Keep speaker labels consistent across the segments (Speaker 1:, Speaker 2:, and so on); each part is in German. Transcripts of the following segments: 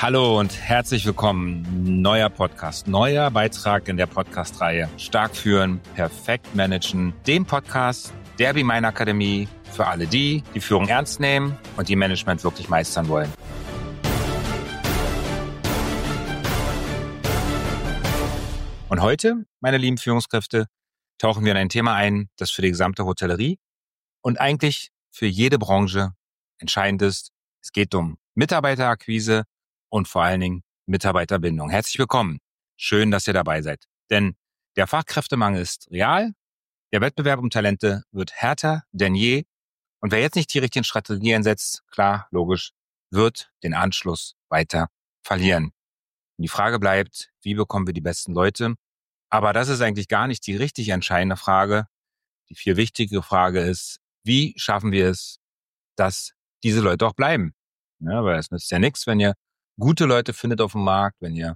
Speaker 1: Hallo und herzlich willkommen. Neuer Podcast, neuer Beitrag in der Podcast-Reihe Stark führen, perfekt managen. Dem Podcast der Be Mine Akademie für alle die Führung ernst nehmen und die Management wirklich meistern wollen. Und heute, meine lieben Führungskräfte, tauchen wir in ein Thema ein, das für die gesamte Hotellerie und eigentlich für jede Branche entscheidend ist. Es geht um Mitarbeiterakquise und vor allen Dingen Mitarbeiterbindung. Herzlich willkommen. Schön, dass ihr dabei seid. Denn der Fachkräftemangel ist real, der Wettbewerb um Talente wird härter denn je. Und wer jetzt nicht die richtigen Strategien setzt, klar, logisch, wird den Anschluss weiter verlieren. Und die Frage bleibt, wie bekommen wir die besten Leute? Aber das ist eigentlich gar nicht die richtig entscheidende Frage. Die viel wichtigere Frage ist, wie schaffen wir es, dass diese Leute auch bleiben? Ja, weil es nützt ja nichts, wenn ihr gute Leute findet auf dem Markt, wenn ihr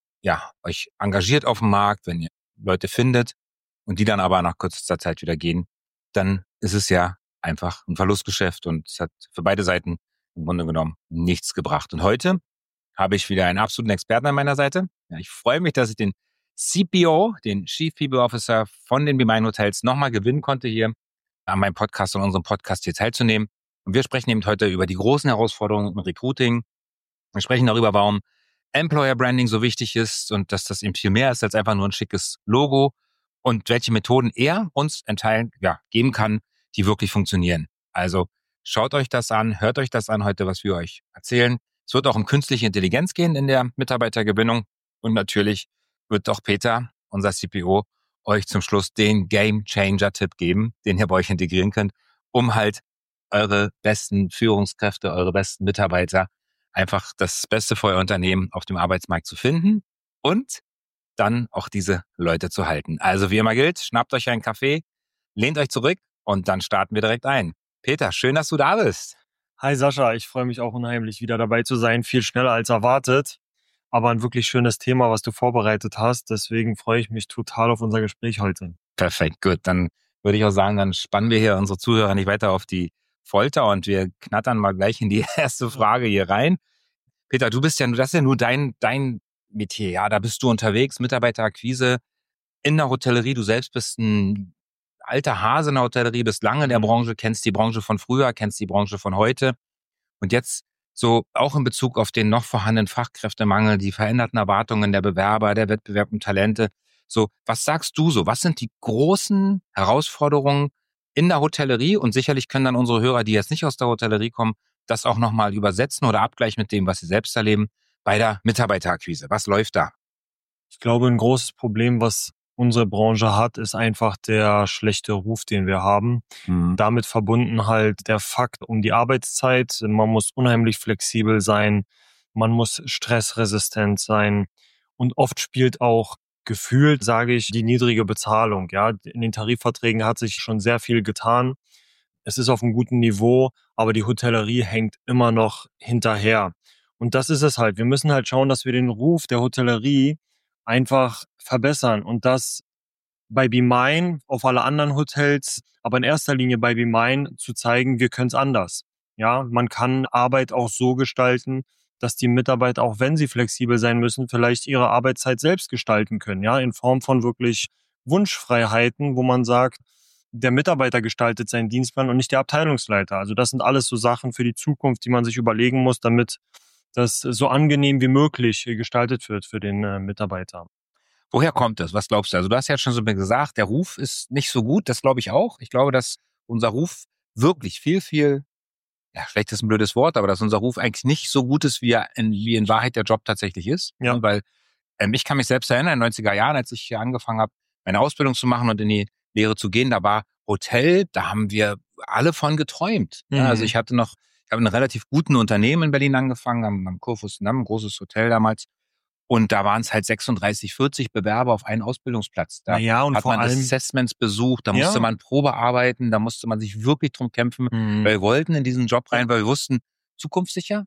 Speaker 1: euch engagiert auf dem Markt, wenn ihr Leute findet und die dann aber nach kürzester Zeit wieder gehen, dann ist es ja einfach ein Verlustgeschäft und es hat für beide Seiten im Grunde genommen nichts gebracht. Und heute habe ich wieder einen absoluten Experten an meiner Seite. Ja, ich freue mich, dass ich den CPO, den Chief People Officer von den Be Mine Hotels nochmal gewinnen konnte, hier an meinem Podcast und unserem Podcast hier teilzunehmen. Und wir sprechen eben heute über die großen Herausforderungen im Recruiting. Wir sprechen darüber, warum Employer Branding so wichtig ist und dass das eben viel mehr ist als einfach nur ein schickes Logo und welche Methoden er uns geben kann, die wirklich funktionieren. Also schaut euch das an, hört euch das an heute, was wir euch erzählen. Es wird auch um künstliche Intelligenz gehen in der Mitarbeitergewinnung und natürlich wird auch Peter, unser CPO, euch zum Schluss den Game Changer Tipp geben, den ihr bei euch integrieren könnt, um halt eure besten Führungskräfte, eure besten Mitarbeiter, einfach das Beste für euer Unternehmen auf dem Arbeitsmarkt zu finden und dann auch diese Leute zu halten. Also wie immer gilt, schnappt euch einen Kaffee, lehnt euch zurück und dann starten wir direkt ein. Peter, schön, dass du da bist.
Speaker 2: Hi Sascha, ich freue mich auch unheimlich, wieder dabei zu sein. Viel schneller als erwartet, aber ein wirklich schönes Thema, was du vorbereitet hast. Deswegen freue ich mich total auf unser Gespräch heute.
Speaker 1: Perfekt, gut. Dann würde ich auch sagen, dann spannen wir hier unsere Zuhörer nicht weiter auf die Folter und wir knattern mal gleich in die erste Frage hier rein. Peter, das ist ja nur dein Metier, ja, da bist du unterwegs, Mitarbeiterakquise in der Hotellerie. Du selbst bist ein alter Hase in der Hotellerie, bist lange in der Branche, kennst die Branche von früher, kennst die Branche von heute. Und jetzt so auch in Bezug auf den noch vorhandenen Fachkräftemangel, die veränderten Erwartungen der Bewerber, der Wettbewerb um Talente. So, was sagst du so? Was sind die großen Herausforderungen in der Hotellerie? Und sicherlich können dann unsere Hörer, die jetzt nicht aus der Hotellerie kommen, das auch nochmal übersetzen oder abgleichen mit dem, was sie selbst erleben bei der Mitarbeiterakquise. Was läuft da?
Speaker 2: Ich glaube, ein großes Problem, was unsere Branche hat, ist einfach der schlechte Ruf, den wir haben. Damit verbunden halt der Fakt um die Arbeitszeit. Man muss unheimlich flexibel sein. Man muss stressresistent sein. Und oft spielt auch gefühlt, sage ich, die niedrige Bezahlung. Ja, in den Tarifverträgen hat sich schon sehr viel getan. Es ist auf einem guten Niveau, aber die Hotellerie hängt immer noch hinterher. Und das ist es halt. Wir müssen halt schauen, dass wir den Ruf der Hotellerie einfach verbessern und das bei Be Mine, auf alle anderen Hotels, aber in erster Linie bei Be Mine zu zeigen, wir können es anders. Ja, man kann Arbeit auch so gestalten, dass die Mitarbeiter, auch wenn sie flexibel sein müssen, vielleicht ihre Arbeitszeit selbst gestalten können, ja, in Form von wirklich Wunschfreiheiten, wo man sagt, der Mitarbeiter gestaltet seinen Dienstplan und nicht der Abteilungsleiter. Also das sind alles so Sachen für die Zukunft, die man sich überlegen muss, damit das so angenehm wie möglich gestaltet wird für den Mitarbeiter.
Speaker 1: Woher kommt das? Was glaubst du? Also du hast ja schon so gesagt, der Ruf ist nicht so gut. Das glaube ich auch. Ich glaube, dass unser Ruf wirklich viel, vielleicht ist ein blödes Wort, aber dass unser Ruf eigentlich nicht so gut ist, wie in Wahrheit der Job tatsächlich ist.
Speaker 2: Ja.
Speaker 1: Weil ich kann mich selbst erinnern, in den 90er Jahren, als ich hier angefangen habe, meine Ausbildung zu machen und in die Lehre zu gehen, da war Hotel, da haben wir alle von geträumt. Ja, also ich habe in einem relativ guten Unternehmen in Berlin angefangen, am Kurfürstendamm, ein großes Hotel damals. Und da waren es halt 36, 40 Bewerber auf einen Ausbildungsplatz. Da
Speaker 2: und
Speaker 1: hat
Speaker 2: vor
Speaker 1: man
Speaker 2: allem
Speaker 1: Assessments besucht, da musste man Probe arbeiten, da musste man sich wirklich drum kämpfen, weil wir wollten in diesen Job rein, weil wir wussten, zukunftssicher,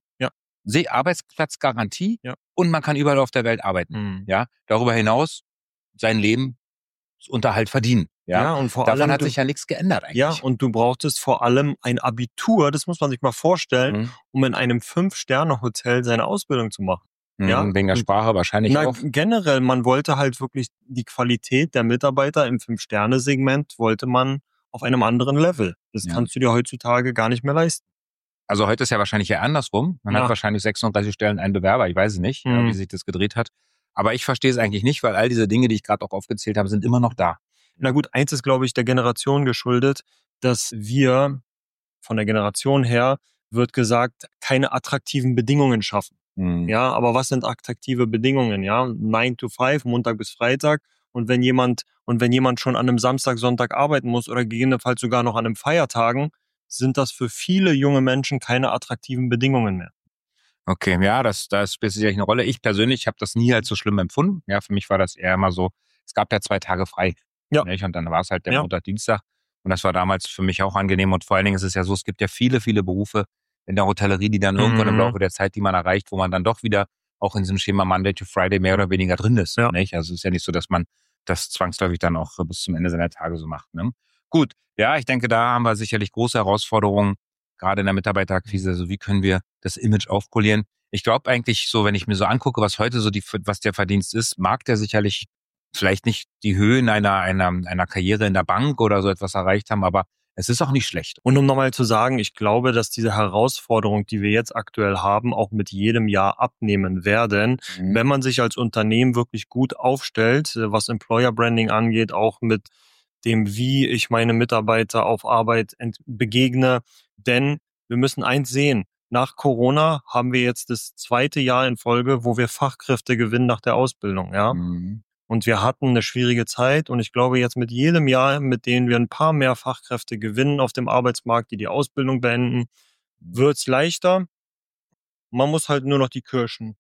Speaker 1: Arbeitsplatzgarantie und man kann überall auf der Welt arbeiten. Ja, darüber hinaus seinen Lebensunterhalt verdienen. Ja,
Speaker 2: und vor
Speaker 1: davon
Speaker 2: allem
Speaker 1: hat sich ja nichts geändert eigentlich.
Speaker 2: Ja, und du brauchtest vor allem ein Abitur, das muss man sich mal vorstellen, um in einem 5-Sterne-Hotel seine Ausbildung zu machen. Ja,
Speaker 1: Wegen der Sprache wahrscheinlich auch.
Speaker 2: Generell, man wollte halt wirklich die Qualität der Mitarbeiter im 5-Sterne-Segment wollte man auf einem anderen Level. Das kannst du dir heutzutage gar nicht mehr leisten.
Speaker 1: Also heute ist ja wahrscheinlich eher andersrum. Man hat wahrscheinlich 36 Stellen einen Bewerber. Ich weiß es nicht, wie sich das gedreht hat. Aber ich verstehe es eigentlich nicht, weil all diese Dinge, die ich gerade auch aufgezählt habe, sind immer noch da.
Speaker 2: Na gut, eins ist, glaube ich, der Generation geschuldet, dass wir von der Generation her wird gesagt, keine attraktiven Bedingungen schaffen. Ja, aber was sind attraktive Bedingungen? Ja, 9 to 5, Montag bis Freitag. Und wenn jemand schon an einem Samstag, Sonntag arbeiten muss oder gegebenenfalls sogar noch an einem Feiertagen, sind das für viele junge Menschen keine attraktiven Bedingungen mehr.
Speaker 1: Okay, ja, das spielt sicherlich eine Rolle. Ich persönlich habe das nie als so schlimm empfunden. Ja, für mich war das eher immer so, es gab ja 2 Tage frei.
Speaker 2: Ja.
Speaker 1: Nicht? Und dann war es halt der Montag, Dienstag. Und das war damals für mich auch angenehm. Und vor allen Dingen ist es ja so, es gibt ja viele, viele Berufe in der Hotellerie, die dann irgendwann im Laufe der Zeit, die man erreicht, wo man dann doch wieder auch in diesem Schema Monday to Friday mehr oder weniger drin ist.
Speaker 2: Ja.
Speaker 1: Nicht? Also es ist ja nicht so, dass man das zwangsläufig dann auch bis zum Ende seiner Tage so macht. Ne? Gut, ja, ich denke, da haben wir sicherlich große Herausforderungen, gerade in der Mitarbeiterakquise. Also wie können wir das Image aufpolieren? Ich glaube eigentlich so, wenn ich mir so angucke, was heute so was der Verdienst ist, mag der sicherlich vielleicht nicht die Höhen einer Karriere in der Bank oder so etwas erreicht haben, aber es ist auch nicht schlecht.
Speaker 2: Und um nochmal zu sagen, ich glaube, dass diese Herausforderung, die wir jetzt aktuell haben, auch mit jedem Jahr abnehmen werden, wenn man sich als Unternehmen wirklich gut aufstellt, was Employer Branding angeht, auch mit dem, wie ich meine Mitarbeiter auf Arbeit begegne. Denn wir müssen eins sehen, nach Corona haben wir jetzt das 2. Jahr in Folge, wo wir Fachkräfte gewinnen nach der Ausbildung, ja. Und wir hatten eine schwierige Zeit und ich glaube jetzt mit jedem Jahr, mit denen wir ein paar mehr Fachkräfte gewinnen auf dem Arbeitsmarkt, die Ausbildung beenden, wird's leichter. Man muss halt nur noch die Kirschen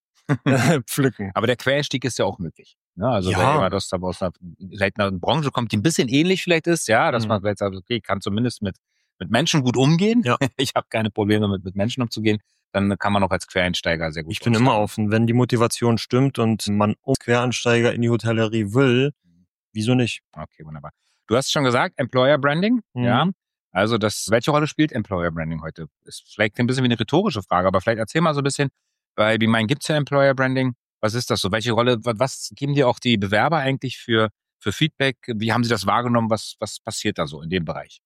Speaker 2: pflücken.
Speaker 1: Aber der Quereinstieg ist ja auch möglich. Ja, also wenn jemand aus einer Branche kommt, die ein bisschen ähnlich vielleicht ist, ja, dass man vielleicht sagt, okay, ich kann zumindest mit Menschen gut umgehen.
Speaker 2: Ja.
Speaker 1: Ich habe keine Probleme mit Menschen umzugehen. Dann kann man auch als Quereinsteiger sehr gut.
Speaker 2: Ich bin immer offen, wenn die Motivation stimmt und man als Quereinsteiger in die Hotellerie will, wieso nicht?
Speaker 1: Okay, wunderbar. Du hast schon gesagt, Employer Branding, ja. Also welche Rolle spielt Employer Branding heute? Ist vielleicht ein bisschen wie eine rhetorische Frage, aber vielleicht erzähl mal so ein bisschen, bei BeMind gibt's ja Employer Branding. Was ist das so? Welche Rolle, was geben dir auch die Bewerber eigentlich für Feedback? Wie haben sie das wahrgenommen? Was passiert da so in dem Bereich?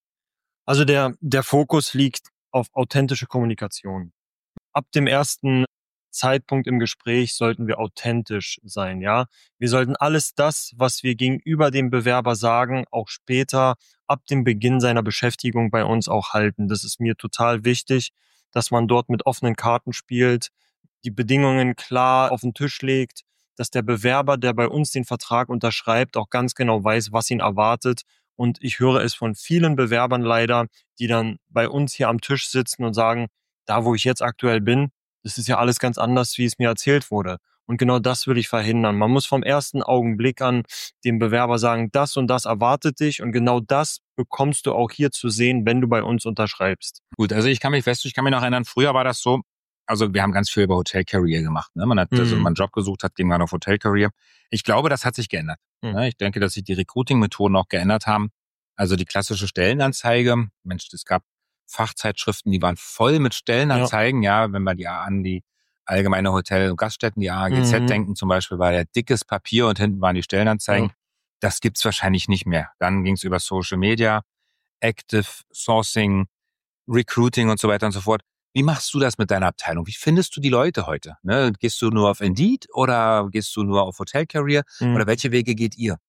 Speaker 2: Also der Fokus liegt auf authentische Kommunikation. Ab dem ersten Zeitpunkt im Gespräch sollten wir authentisch sein, ja. Wir sollten alles das, was wir gegenüber dem Bewerber sagen, auch später ab dem Beginn seiner Beschäftigung bei uns auch halten. Das ist mir total wichtig, dass man dort mit offenen Karten spielt, die Bedingungen klar auf den Tisch legt, dass der Bewerber, der bei uns den Vertrag unterschreibt, auch ganz genau weiß, was ihn erwartet. Und ich höre es von vielen Bewerbern leider, die dann bei uns hier am Tisch sitzen und sagen, da wo ich jetzt aktuell bin, das ist ja alles ganz anders, wie es mir erzählt wurde. Und genau das will ich verhindern. Man muss vom ersten Augenblick an dem Bewerber sagen, das und das erwartet dich und genau das bekommst du auch hier zu sehen, wenn du bei uns unterschreibst.
Speaker 1: Gut, also ich kann mich noch erinnern, früher war das so, also wir haben ganz viel über Hotel Career gemacht. Ne? Man hat, also wenn man einen Job gesucht hat, ging man auf Hotel Career. Ich glaube, das hat sich geändert. Ne? Ich denke, dass sich die Recruiting-Methoden auch geändert haben. Also die klassische Stellenanzeige, Mensch, es gab Fachzeitschriften, die waren voll mit Stellenanzeigen. Ja, wenn wir an die allgemeine Hotel- und Gaststätten, die AAGZ denken zum Beispiel, war ja dickes Papier und hinten waren die Stellenanzeigen. Das gibt's wahrscheinlich nicht mehr. Dann ging's über Social Media, Active Sourcing, Recruiting und so weiter und so fort. Wie machst du das mit deiner Abteilung? Wie findest du die Leute heute? Ne? Gehst du nur auf Indeed oder gehst du nur auf Hotel Career? Oder welche Wege geht ihr?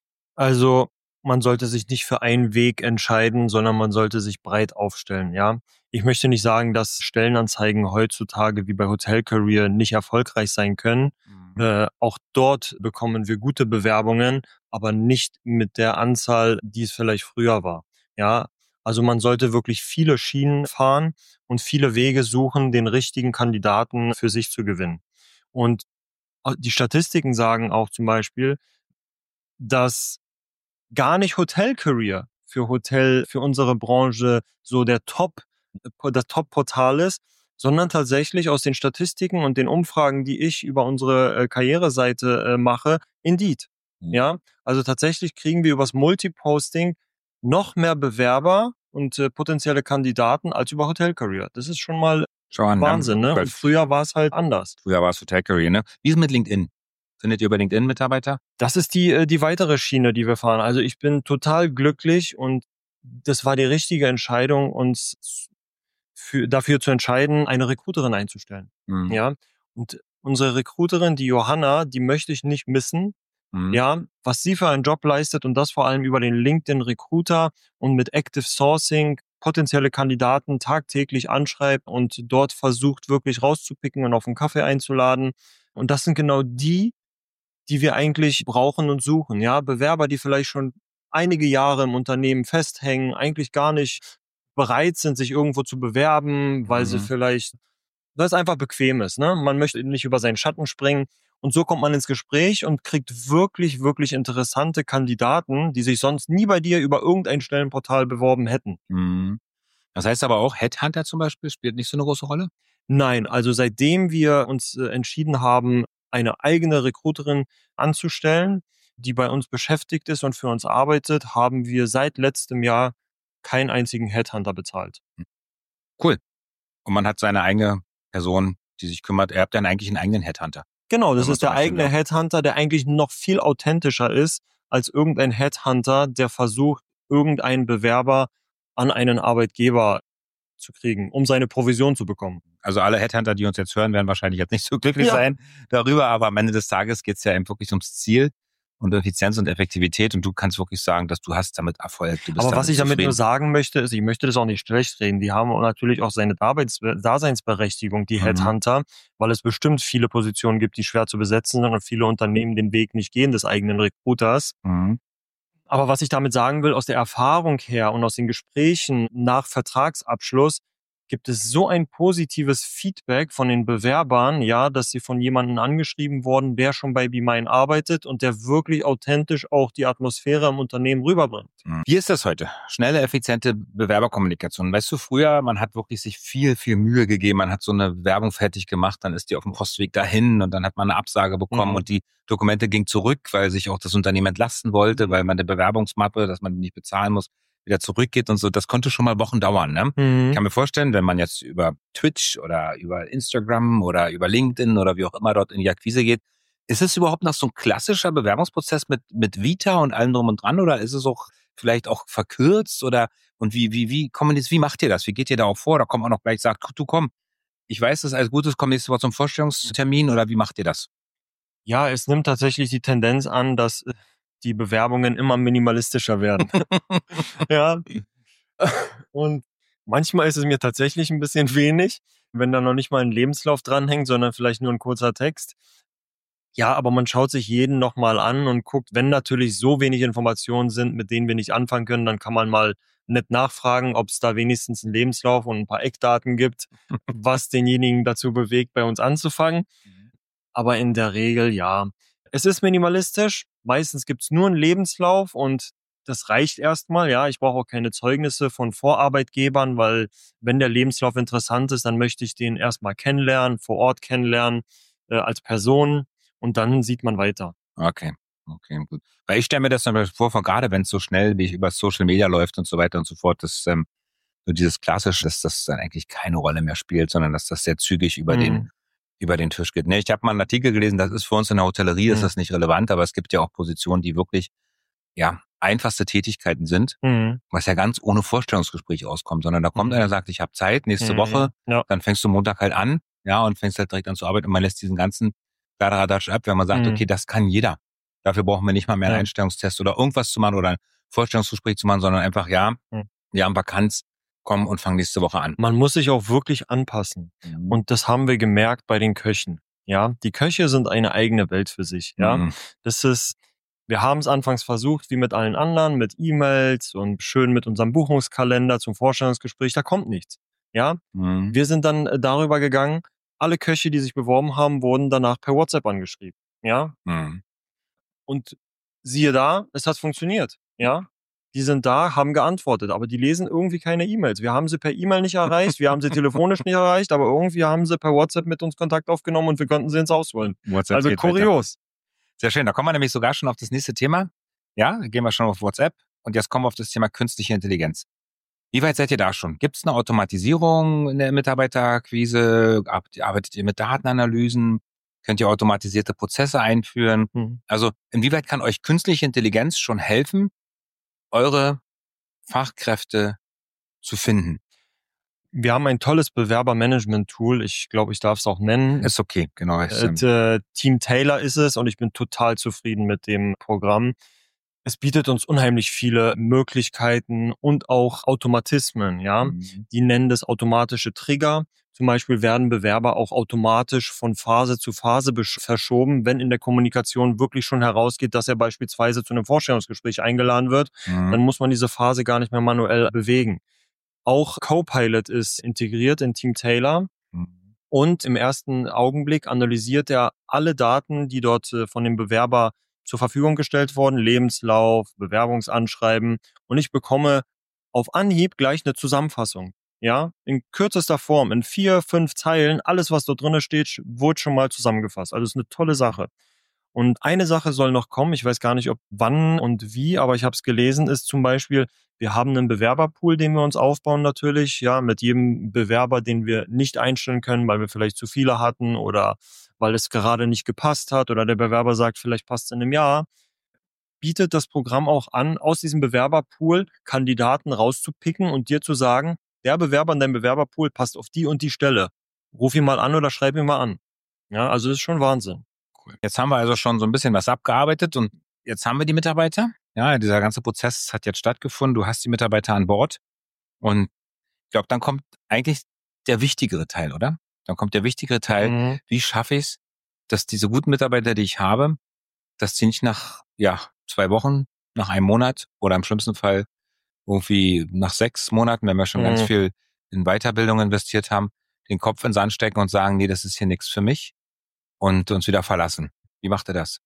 Speaker 2: Also man sollte sich nicht für einen Weg entscheiden, sondern man sollte sich breit aufstellen, ja. Ich möchte nicht sagen, dass Stellenanzeigen heutzutage wie bei Hotel Career nicht erfolgreich sein können. Auch dort bekommen wir gute Bewerbungen, aber nicht mit der Anzahl, die es vielleicht früher war. Ja, also man sollte wirklich viele Schienen fahren und viele Wege suchen, den richtigen Kandidaten für sich zu gewinnen. Und die Statistiken sagen auch zum Beispiel, dass gar nicht Hotel Career für unsere Branche so das Top-Portal ist, sondern tatsächlich aus den Statistiken und den Umfragen, die ich über unsere Karriereseite mache, Indeed. Ja, also tatsächlich kriegen wir übers Multiposting noch mehr Bewerber und potenzielle Kandidaten als über Hotel Career. Das ist schon mal Wahnsinn, ne? Und früher war es halt anders.
Speaker 1: Früher war es Hotel Career, ne? Wie ist es mit LinkedIn? Findet ihr über LinkedIn Mitarbeiter?
Speaker 2: Das ist die weitere Schiene, die wir fahren. Also ich bin total glücklich und das war die richtige Entscheidung, uns dafür zu entscheiden, eine Recruiterin einzustellen. Ja, und unsere Recruiterin, die Johanna, die möchte ich nicht missen. Ja, was sie für einen Job leistet und das vor allem über den LinkedIn Recruiter und mit Active Sourcing potenzielle Kandidaten tagtäglich anschreibt und dort versucht wirklich rauszupicken und auf einen Kaffee einzuladen. Und das sind genau die wir eigentlich brauchen und suchen. Ja, Bewerber, die vielleicht schon einige Jahre im Unternehmen festhängen, eigentlich gar nicht bereit sind, sich irgendwo zu bewerben, weil es einfach bequem ist. Ne? Man möchte nicht über seinen Schatten springen. Und so kommt man ins Gespräch und kriegt wirklich, wirklich interessante Kandidaten, die sich sonst nie bei dir über irgendein Stellenportal beworben hätten.
Speaker 1: Das heißt aber auch, Headhunter zum Beispiel spielt nicht so eine große Rolle?
Speaker 2: Nein, also seitdem wir uns entschieden haben, eine eigene Recruiterin anzustellen, die bei uns beschäftigt ist und für uns arbeitet, haben wir seit letztem Jahr keinen einzigen Headhunter bezahlt.
Speaker 1: Cool. Und man hat seine eigene Person, die sich kümmert. Ihr habt dann eigentlich einen eigenen Headhunter.
Speaker 2: Genau, das ist der eigene Headhunter, der eigentlich noch viel authentischer ist als irgendein Headhunter, der versucht, irgendeinen Bewerber an einen Arbeitgeber zu kriegen, um seine Provision zu bekommen.
Speaker 1: Also alle Headhunter, die uns jetzt hören, werden wahrscheinlich jetzt nicht so glücklich sein darüber, aber am Ende des Tages geht es ja eben wirklich ums Ziel und Effizienz und Effektivität und du kannst wirklich sagen, dass du hast damit Erfolg. Du bist
Speaker 2: aber was ich damit
Speaker 1: zufrieden.
Speaker 2: nur sagen möchte, ist, ich möchte das auch nicht schlecht reden. Die haben natürlich auch seine Daseinsberechtigung, die Headhunter, weil es bestimmt viele Positionen gibt, die schwer zu besetzen sind und viele Unternehmen den Weg nicht gehen des eigenen Recruiters. Aber was ich damit sagen will, aus der Erfahrung her und aus den Gesprächen nach Vertragsabschluss gibt es so ein positives Feedback von den Bewerbern, ja, dass sie von jemandem angeschrieben worden, der schon bei BeMine arbeitet und der wirklich authentisch auch die Atmosphäre im Unternehmen rüberbringt.
Speaker 1: Wie ist das heute? Schnelle, effiziente Bewerberkommunikation. Weißt du, früher, man hat wirklich sich viel, viel Mühe gegeben. Man hat so eine Werbung fertig gemacht, dann ist die auf dem Postweg dahin und dann hat man eine Absage bekommen und die Dokumente gingen zurück, weil sich auch das Unternehmen entlasten wollte, weil man eine Bewerbungsmappe, dass man die nicht bezahlen muss, wieder zurückgeht und so. Das konnte schon mal Wochen dauern. Ne? Ich kann mir vorstellen, wenn man jetzt über Twitch oder über Instagram oder über LinkedIn oder wie auch immer dort in die Akquise geht, ist es überhaupt noch so ein klassischer Bewerbungsprozess mit Vita und allem drum und dran oder ist es auch vielleicht auch verkürzt oder und wie macht ihr das? Wie geht ihr da auch vor? Da kommt man auch gleich sagt, du komm, ich weiß, das ist alles gut, komm nächste Woche zum Vorstellungstermin oder wie macht ihr das?
Speaker 2: Ja, es nimmt tatsächlich die Tendenz an, dass die Bewerbungen immer minimalistischer werden. Ja. Und manchmal ist es mir tatsächlich ein bisschen wenig, wenn da noch nicht mal ein Lebenslauf dranhängt, sondern vielleicht nur ein kurzer Text. Ja, aber man schaut sich jeden nochmal an und guckt, wenn natürlich so wenig Informationen sind, mit denen wir nicht anfangen können, dann kann man mal nett nachfragen, ob es da wenigstens einen Lebenslauf und ein paar Eckdaten gibt, was denjenigen dazu bewegt, bei uns anzufangen. Aber in der Regel, ja. Es ist minimalistisch. Meistens gibt's nur einen Lebenslauf und das reicht erstmal. Ja, ich brauche auch keine Zeugnisse von Vorarbeitgebern, weil wenn der Lebenslauf interessant ist, dann möchte ich den erstmal kennenlernen, vor Ort kennenlernen, als Person und dann sieht man weiter.
Speaker 1: Okay, gut. Weil ich stelle mir das dann vor, gerade wenn es so schnell wie über Social Media läuft und so weiter und so fort, dass so dieses Klassische, dass das dann eigentlich keine Rolle mehr spielt, sondern dass das sehr zügig über den Tisch geht. Nee, ich habe mal einen Artikel gelesen, das ist für uns in der Hotellerie ist das nicht relevant, aber es gibt ja auch Positionen, die wirklich einfachste Tätigkeiten sind, was ja ganz ohne Vorstellungsgespräch auskommt, sondern da kommt einer, sagt, ich habe Zeit, nächste Woche, dann fängst du Montag halt an, und fängst halt direkt an zu arbeiten und man lässt diesen ganzen Kladderadatsch ab, wenn man sagt, okay, das kann jeder. Dafür brauchen wir nicht mal mehr einen Einstellungstest oder irgendwas zu machen oder ein Vorstellungsgespräch zu machen, sondern einfach, Vakanz, komm und fang nächste Woche an.
Speaker 2: Man muss sich auch wirklich anpassen. Und das haben wir gemerkt bei den Köchen. Ja, die Köche sind eine eigene Welt für sich. Ja, wir haben es anfangs versucht, wie mit allen anderen, mit E-Mails und schön mit unserem Buchungskalender zum Vorstellungsgespräch. Da kommt nichts. Ja, wir sind dann darüber gegangen. Alle Köche, die sich beworben haben, wurden danach per WhatsApp angeschrieben. Ja, und siehe da, es hat funktioniert. Ja. Die sind da, haben geantwortet, aber die lesen irgendwie keine E-Mails. Wir haben sie per E-Mail nicht erreicht, wir haben sie telefonisch nicht erreicht, aber irgendwie haben sie per WhatsApp mit uns Kontakt aufgenommen und wir konnten sie ins Haus holen.
Speaker 1: WhatsApp
Speaker 2: also kurios.
Speaker 1: Sehr schön. Da kommen wir nämlich sogar schon auf das nächste Thema. Ja, gehen wir schon auf WhatsApp. Und jetzt kommen wir auf das Thema künstliche Intelligenz. Wie weit seid ihr da schon? Gibt es eine Automatisierung in der Mitarbeiterakquise? Arbeitet ihr mit Datenanalysen? Könnt ihr automatisierte Prozesse einführen? Also inwieweit kann euch künstliche Intelligenz schon helfen, eure Fachkräfte zu finden?
Speaker 2: Wir haben ein tolles Bewerbermanagement-Tool. Ich glaube, ich darf es auch nennen.
Speaker 1: Ist okay, genau.
Speaker 2: Team Taylor ist es und ich bin total zufrieden mit dem Programm. Es bietet uns unheimlich viele Möglichkeiten und auch Automatismen, ja. Die nennen das automatische Trigger. Zum Beispiel werden Bewerber auch automatisch von Phase zu Phase verschoben, wenn in der Kommunikation wirklich schon herausgeht, dass er beispielsweise zu einem Vorstellungsgespräch eingeladen wird. Dann muss man diese Phase gar nicht mehr manuell bewegen. Auch Copilot ist integriert in Team Taylor. Und im ersten Augenblick analysiert er alle Daten, die dort von dem Bewerber zur Verfügung gestellt wurden, Lebenslauf, Bewerbungsanschreiben. Und ich bekomme auf Anhieb gleich eine Zusammenfassung. Ja, in kürzester Form, in 4, 5 Zeilen, alles, was dort drin steht, wurde schon mal zusammengefasst. Also es ist eine tolle Sache. Und eine Sache soll noch kommen, ich weiß gar nicht, ob wann und wie, aber ich habe es gelesen, ist zum Beispiel, wir haben einen Bewerberpool, den wir uns aufbauen natürlich, ja, mit jedem Bewerber, den wir nicht einstellen können, weil wir vielleicht zu viele hatten oder weil es gerade nicht gepasst hat oder der Bewerber sagt, vielleicht passt es in einem Jahr, bietet das Programm auch an, aus diesem Bewerberpool Kandidaten rauszupicken und dir zu sagen, der Bewerber in deinem Bewerberpool passt auf die und die Stelle. Ruf ihn mal an oder schreib ihn mal an. Ja, also das ist schon Wahnsinn.
Speaker 1: Jetzt haben wir also schon so ein bisschen was abgearbeitet und jetzt haben wir die Mitarbeiter. Ja, dieser ganze Prozess hat jetzt stattgefunden. Du hast die Mitarbeiter an Bord und ich glaube, dann kommt eigentlich der wichtigere Teil, oder? Dann kommt der wichtigere Teil. Wie schaffe ich es, dass diese guten Mitarbeiter, die ich habe, dass die nicht nach 2 Wochen, nach einem Monat oder im schlimmsten Fall irgendwie nach 6 Monaten, wenn wir schon ganz viel in Weiterbildung investiert haben, den Kopf in den Sand stecken und sagen, nee, das ist hier nichts für mich und uns wieder verlassen. Wie macht ihr das?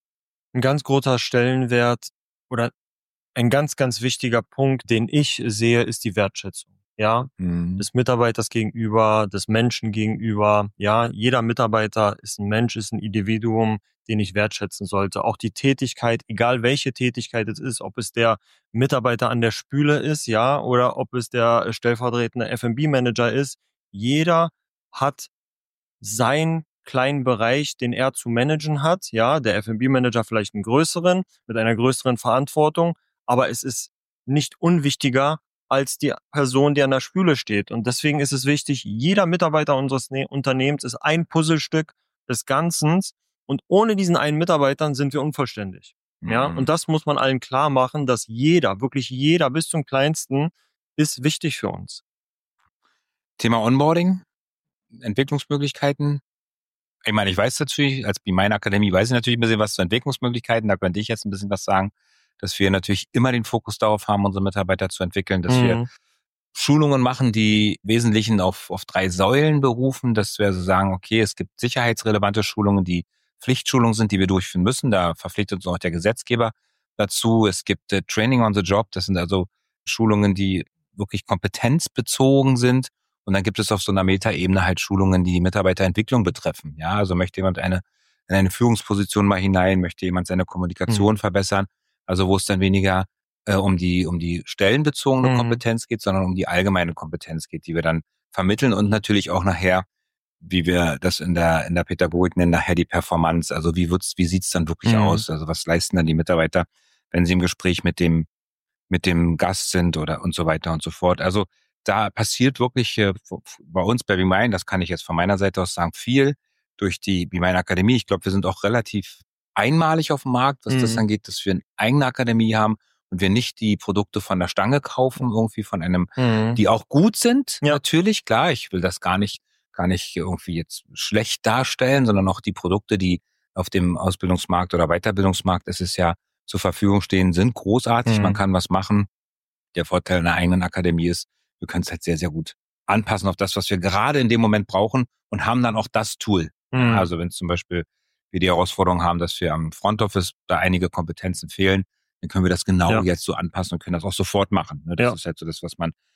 Speaker 2: Ein ganz großer Stellenwert oder ein ganz, ganz wichtiger Punkt, den ich sehe, ist die Wertschätzung. Ja, des Mitarbeiters gegenüber, des Menschen gegenüber. Ja, jeder Mitarbeiter ist ein Mensch, ist ein Individuum, den ich wertschätzen sollte. Auch die Tätigkeit, egal welche Tätigkeit es ist, ob es der Mitarbeiter an der Spüle ist, ja, oder ob es der stellvertretende F&B-Manager ist. Jeder hat seinen kleinen Bereich, den er zu managen hat. Ja, der F&B-Manager vielleicht einen größeren, mit einer größeren Verantwortung, aber es ist nicht unwichtiger als die Person, die an der Spüle steht. Und deswegen ist es wichtig, jeder Mitarbeiter unseres Unternehmens ist ein Puzzlestück des Ganzen. Und ohne diesen einen Mitarbeitern sind wir unvollständig. Ja, und das muss man allen klar machen, dass jeder, wirklich jeder bis zum Kleinsten ist wichtig für uns.
Speaker 1: Thema Onboarding, Entwicklungsmöglichkeiten. Ich meine, ich weiß natürlich, als BeMine Akademie weiß ich natürlich ein bisschen was zu Entwicklungsmöglichkeiten. Da könnte ich jetzt ein bisschen was sagen, dass wir natürlich immer den Fokus darauf haben, unsere Mitarbeiter zu entwickeln, dass wir Schulungen machen, die im Wesentlichen auf 3 Säulen berufen, dass wir so sagen, okay, es gibt sicherheitsrelevante Schulungen, die Pflichtschulungen sind, die wir durchführen müssen. Da verpflichtet uns auch der Gesetzgeber dazu. Es gibt Training on the Job. Das sind also Schulungen, die wirklich kompetenzbezogen sind. Und dann gibt es auf so einer Metaebene halt Schulungen, die Mitarbeiterentwicklung betreffen. Ja, also möchte jemand in eine Führungsposition mal hinein, möchte jemand seine Kommunikation verbessern. Also wo es dann weniger um die stellenbezogene Kompetenz geht, sondern um die allgemeine Kompetenz geht, die wir dann vermitteln und natürlich auch nachher, wie wir das in der Pädagogik nennen, nachher die Performance. Also wie sieht's dann wirklich aus? Also was leisten dann die Mitarbeiter, wenn sie im Gespräch mit dem Gast sind oder und so weiter und so fort. Also da passiert wirklich bei uns bei BeMine, das kann ich jetzt von meiner Seite aus sagen, viel durch die BeMine Akademie. Ich glaube, wir sind auch relativ einmalig auf dem Markt, was das angeht, dass wir eine eigene Akademie haben und wir nicht die Produkte von der Stange kaufen, irgendwie von einem, die auch gut sind. Ja. Natürlich, klar, ich will das gar nicht irgendwie jetzt schlecht darstellen, sondern auch die Produkte, die auf dem Ausbildungsmarkt oder Weiterbildungsmarkt zur Verfügung stehen, sind großartig. Man kann was machen. Der Vorteil einer eigenen Akademie ist, wir können es halt sehr, sehr gut anpassen auf das, was wir gerade in dem Moment brauchen und haben dann auch das Tool. Also wenn zum Beispiel wir die Herausforderung haben, dass wir am Front Office da einige Kompetenzen fehlen, dann können wir das genau jetzt so anpassen und können das auch sofort machen. Das ist halt so das, was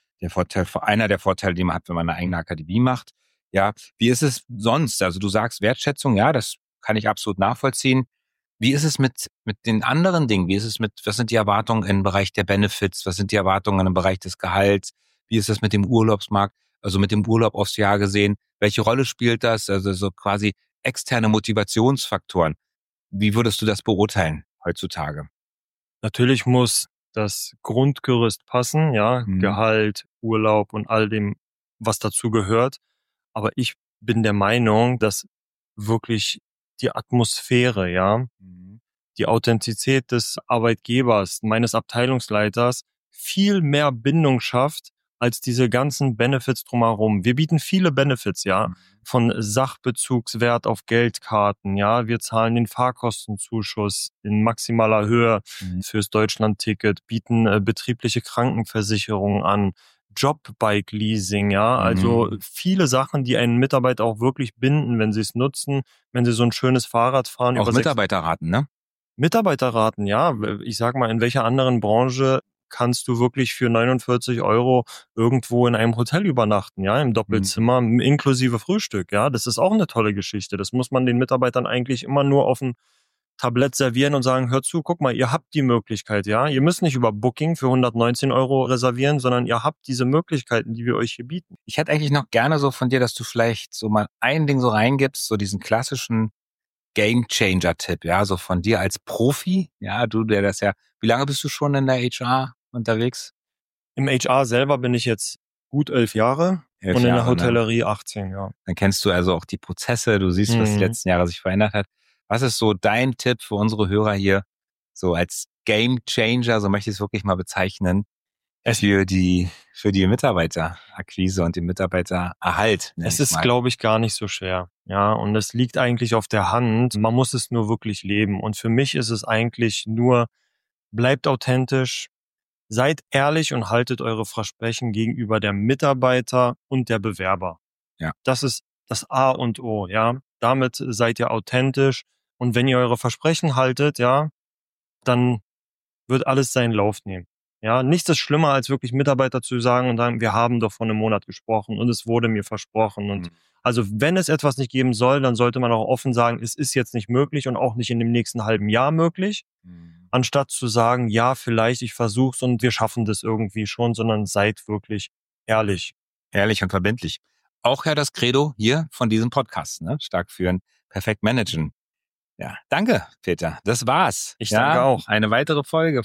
Speaker 1: einer der Vorteile, die man hat, wenn man eine eigene Akademie macht. Ja, wie ist es sonst? Also du sagst Wertschätzung, ja, das kann ich absolut nachvollziehen. Wie ist es mit den anderen Dingen? Was sind die Erwartungen im Bereich der Benefits? Was sind die Erwartungen im Bereich des Gehalts? Wie ist es mit dem Urlaubsmarkt? Also mit dem Urlaub aufs Jahr gesehen? Welche Rolle spielt das? Also so quasi externe Motivationsfaktoren. Wie würdest du das beurteilen heutzutage?
Speaker 2: Natürlich muss das Grundgerüst passen, ja,
Speaker 1: Mhm.
Speaker 2: Gehalt, Urlaub und all dem, was dazu gehört. Aber ich bin der Meinung, dass wirklich die Atmosphäre, ja,
Speaker 1: Mhm.
Speaker 2: die Authentizität des Arbeitgebers, meines Abteilungsleiters viel mehr Bindung schafft als diese ganzen Benefits drumherum. Wir bieten viele Benefits, ja,
Speaker 1: Mhm.
Speaker 2: von Sachbezugswert auf Geldkarten, ja. Wir zahlen den Fahrkostenzuschuss in maximaler Höhe
Speaker 1: Mhm.
Speaker 2: fürs Deutschlandticket, bieten betriebliche Krankenversicherungen an, Jobbike-Leasing, ja. Also
Speaker 1: Mhm.
Speaker 2: viele Sachen, die einen Mitarbeiter auch wirklich binden, wenn sie es nutzen, wenn sie so ein schönes Fahrrad fahren
Speaker 1: Auch
Speaker 2: über 6
Speaker 1: Mitarbeiterraten, ne?
Speaker 2: Mitarbeiterraten, ja. Ich sage mal, in welcher anderen Branche kannst du wirklich für 49 € irgendwo in einem Hotel übernachten, ja, im
Speaker 1: Mhm.
Speaker 2: Doppelzimmer, inklusive Frühstück, ja. Das ist auch eine tolle Geschichte. Das muss man den Mitarbeitern eigentlich immer nur auf'm Tablett servieren und sagen: „Hört zu, guck mal, ihr habt die Möglichkeit, ja. Ihr müsst nicht über Booking für 119 € reservieren, sondern ihr habt diese Möglichkeiten, die wir euch hier bieten.“
Speaker 1: Ich hätte eigentlich noch gerne so von dir, dass du vielleicht so mal ein Ding so reingibst, so diesen klassischen Game-Changer-Tipp, ja, so von dir als Profi. Ja, du, der das ja, wie lange bist du schon in der HR unterwegs?
Speaker 2: Im HR selber bin ich jetzt gut 11 Jahre und
Speaker 1: Elf
Speaker 2: in der
Speaker 1: Jahre, ne?
Speaker 2: Hotellerie 18, ja.
Speaker 1: Dann kennst du also auch die Prozesse, du siehst, was die
Speaker 2: Mhm.
Speaker 1: letzten Jahre sich verändert hat. Was ist so dein Tipp für unsere Hörer hier, so als Game Changer, so möchte ich es wirklich mal bezeichnen,
Speaker 2: Es
Speaker 1: für die Mitarbeiterakquise und den Mitarbeitererhalt, nenne
Speaker 2: Es
Speaker 1: ich es
Speaker 2: ist,
Speaker 1: mal.
Speaker 2: glaube ich, gar nicht so schwer. Ja, und es liegt eigentlich auf der Hand. Man muss es nur wirklich leben. Und für mich ist es eigentlich nur, bleibt authentisch, seid ehrlich und haltet eure Versprechen gegenüber der Mitarbeiter und der Bewerber.
Speaker 1: Ja,
Speaker 2: Das ist das A und O, ja. Damit seid ihr authentisch. Und wenn ihr eure Versprechen haltet, ja, dann wird alles seinen Lauf nehmen. Ja, nichts ist schlimmer, als wirklich Mitarbeiter zu sagen und sagen: „Wir haben doch vor 'nem Monat gesprochen und es wurde mir versprochen.“ Und
Speaker 1: mhm.
Speaker 2: also, wenn es etwas nicht geben soll, dann sollte man auch offen sagen: „Es ist jetzt nicht möglich und auch nicht in dem nächsten halben Jahr möglich“,
Speaker 1: Mhm.
Speaker 2: anstatt zu sagen: „Ja, vielleicht, ich versuche es und wir schaffen das irgendwie schon“, sondern seid wirklich ehrlich.
Speaker 1: Ehrlich und verbindlich. Auch ja das Credo hier von diesem Podcast, ne? Stark führen, perfekt managen. Ja, danke, Peter. Das war's.
Speaker 2: Ich danke
Speaker 1: Ja,
Speaker 2: auch.
Speaker 1: eine weitere Folge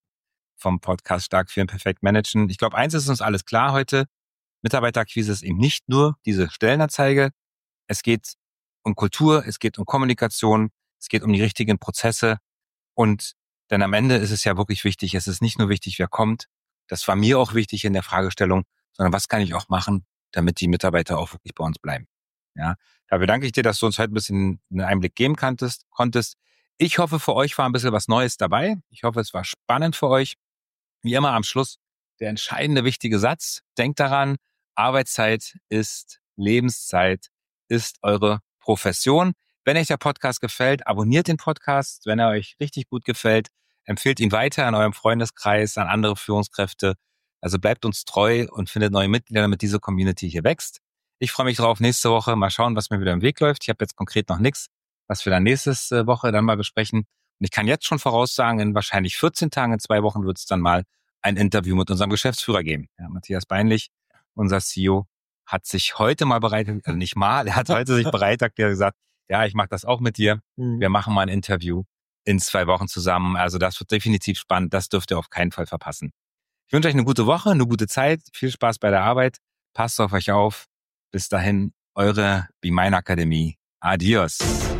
Speaker 1: vom Podcast Stark führen, perfekt managen. Ich glaube, eins ist uns alles klar heute. Mitarbeiterakquise ist eben nicht nur diese Stellenanzeige. Es geht um Kultur, es geht um Kommunikation, es geht um die richtigen Prozesse. Und denn am Ende ist es ja wirklich wichtig, es ist nicht nur wichtig, wer kommt. Das war mir auch wichtig in der Fragestellung, sondern was kann ich auch machen, damit die Mitarbeiter auch wirklich bei uns bleiben. Ja, da bedanke ich dir, dass du uns heute ein bisschen einen Einblick geben konntest. Ich hoffe, für euch war ein bisschen was Neues dabei. Ich hoffe, es war spannend für euch. Wie immer am Schluss der entscheidende wichtige Satz. Denkt daran, Arbeitszeit ist Lebenszeit, ist eure Profession. Wenn euch der Podcast gefällt, abonniert den Podcast. Wenn er euch richtig gut gefällt, empfehlt ihn weiter an eurem Freundeskreis, an andere Führungskräfte. Also bleibt uns treu und findet neue Mitglieder, damit diese Community hier wächst. Ich freue mich drauf, nächste Woche mal schauen, was mir wieder im Weg läuft. Ich habe jetzt konkret noch nichts, was wir dann nächste Woche dann mal besprechen. Und ich kann jetzt schon voraussagen, in wahrscheinlich 14 Tagen, in 2 Wochen wird es dann mal ein Interview mit unserem Geschäftsführer geben. Ja, Matthias Beinlich, unser CEO, hat sich heute mal bereit, also nicht mal, er hat heute sich bereit erklärt, gesagt, ja, ich mache das auch mit dir. Wir
Speaker 2: Mhm.
Speaker 1: machen mal ein Interview in 2 Wochen zusammen. Also das wird definitiv spannend. Das dürft ihr auf keinen Fall verpassen. Ich wünsche euch eine gute Woche, eine gute Zeit. Viel Spaß bei der Arbeit. Passt auf euch auf. Bis dahin, eure Be Mine Akademie. Adios.